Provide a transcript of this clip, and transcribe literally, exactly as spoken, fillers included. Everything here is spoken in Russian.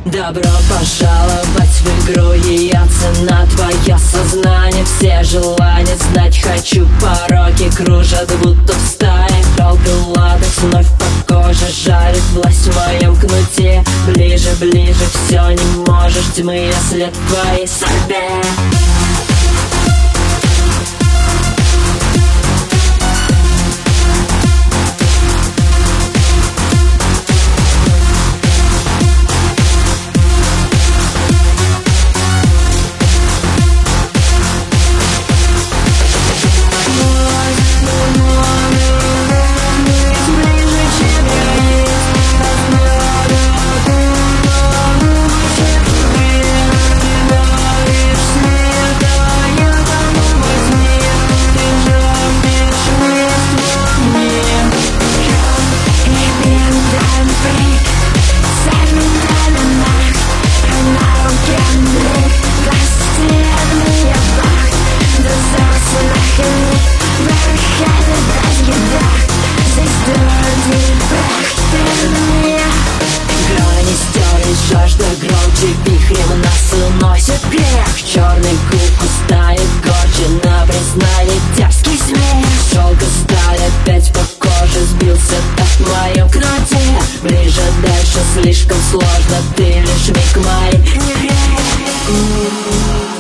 Добро пожаловать в игру, ее цена твое сознание. Все желания знать хочу, пороги кружат будто в стае. Долго ладокс вновь по коже жарит, власть в моем кнуте. Ближе, ближе, все не можешь, тьмы я след в твоей судьбе. Жажда громче вихрем нас уносит вверх. Черный куб устает горче на признание, дерзкий смех. Шелка сталь опять по коже, сбился так в моем кнуте. Ближе, дальше слишком сложно, ты лишь миг моей.